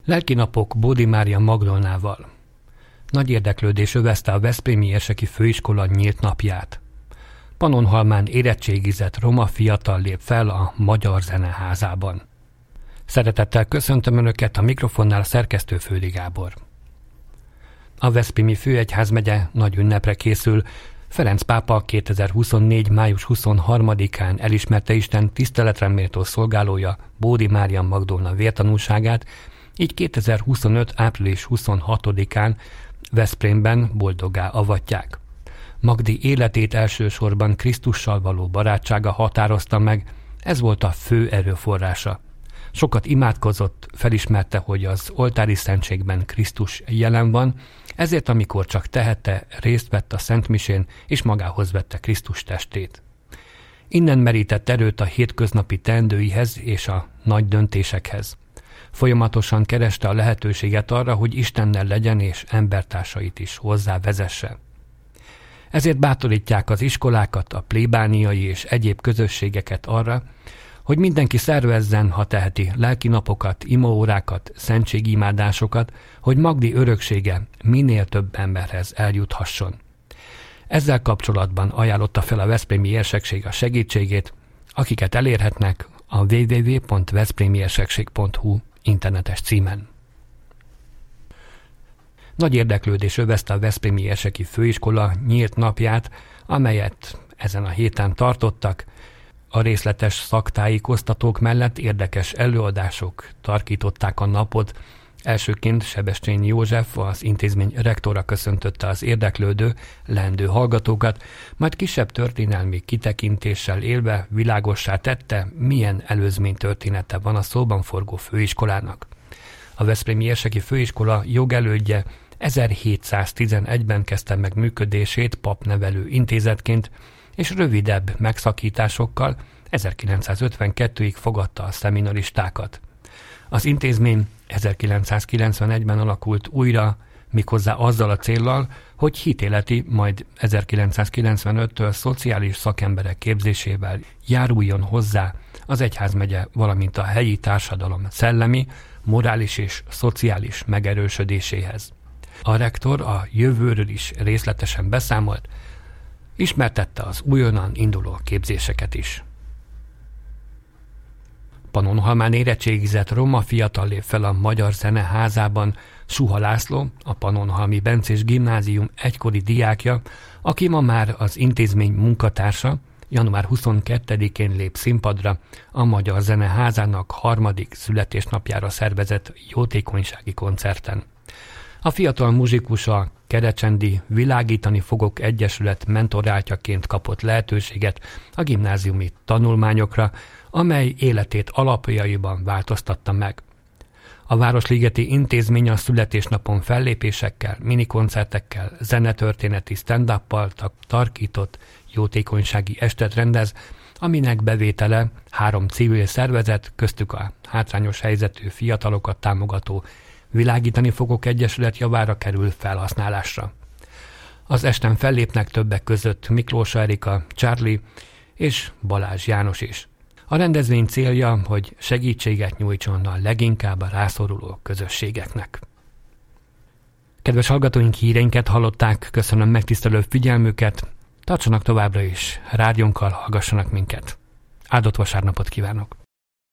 Lelkinapok Bódi Mária Magdolnával. Nagy érdeklődés övezte a Veszprémi Érseki Főiskola nyílt napját. Pannonhalmán érettségizett roma fiatal lép fel a Magyar Zeneházában. Szeretettel köszöntöm Önöket, a mikrofonnál szerkesztő Földi Gábor. A Veszprémi Főegyházmegye nagy ünnepre készül. Ferenc pápa 2024. május 23-án elismerte Isten tiszteletre méltó szolgálója Bódi Mária Magdolna vértanúságát, így 2025. április 26-án Veszprémben boldoggá avatják. Magdi életét elsősorban Krisztussal való barátsága határozta meg, ez volt a fő erőforrása. Sokat imádkozott, felismerte, hogy az oltári szentségben Krisztus jelen van, ezért amikor csak tehette, részt vett a szentmisén, és magához vette Krisztus testét. Innen merített erőt a hétköznapi teendőihez és a nagy döntésekhez. Folyamatosan kereste a lehetőséget arra, hogy Istennel legyen és embertársait is hozzá vezesse. Ezért bátorítják az iskolákat, a plébániai és egyéb közösségeket arra, hogy mindenki szervezzen, ha teheti, lelkinapokat, imaórákat, szentségimádásokat, hogy Magdi öröksége minél több emberhez eljuthasson. Ezzel kapcsolatban ajánlotta fel a Veszprémi Érsekség a segítségét, akiket elérhetnek a www.veszprémiersekség.hu internetes címen. Nagy érdeklődés övezte a Veszprémi Érseki Főiskola nyílt napját, amelyet ezen a héten tartottak. A részletes szaktájékoztatók mellett érdekes előadások tarkították a napot. Elsőként Sebestyén József, az intézmény rektora köszöntötte az érdeklődő, leendő hallgatókat, majd kisebb történelmi kitekintéssel élve világossá tette, milyen előzménytörténete van a szóban forgó főiskolának. A Veszprémi Érseki Főiskola jogelődje 1711-ben kezdte meg működését papnevelő intézetként, és rövidebb megszakításokkal 1952-ig fogadta a szeminaristákat. Az intézmény 1991-ben alakult újra, méghozzá azzal a céllal, hogy hitéleti, majd 1995-től szociális szakemberek képzésével járuljon hozzá az egyházmegye, valamint a helyi társadalom szellemi, morális és szociális megerősödéséhez. A rektor a jövőről is részletesen beszámolt, ismertette az újonnan induló képzéseket is. Pannonhalmán érettségizett roma fiatal lép fel a Magyar Zeneházában. Suha László, a Pannonhalmi Bencés Gimnázium egykori diákja, aki ma már az intézmény munkatársa, január 22-én lép színpadra a Magyar Zeneházának 3. születésnapjára szervezett jótékonysági koncerten. A fiatal muzsikus a Kerecsendi Világítani Fogok Egyesület mentoráltjaként kapott lehetőséget a gimnáziumi tanulmányokra, amely életét alapjaiban változtatta meg. A Városligeti Intézmény a születésnapon fellépésekkel, minikoncertekkel, zenetörténeti stand-uppal tarkított jótékonysági estet rendez, aminek bevétele 3 civil szervezet, köztük a hátrányos helyzetű fiatalokat támogató Világítani Fogok Egyesület javára kerül felhasználásra. Az esten fellépnek többek között Miklós Erika, Charlie és Balázs János is. A rendezvény célja, hogy segítséget nyújtson a leginkább a rászoruló közösségeknek. Kedves hallgatóink, híreinket hallották, köszönöm megtisztelő figyelmüket, tartsanak továbbra is rádiónkkal, hallgassanak minket. Áldott vasárnapot kívánok!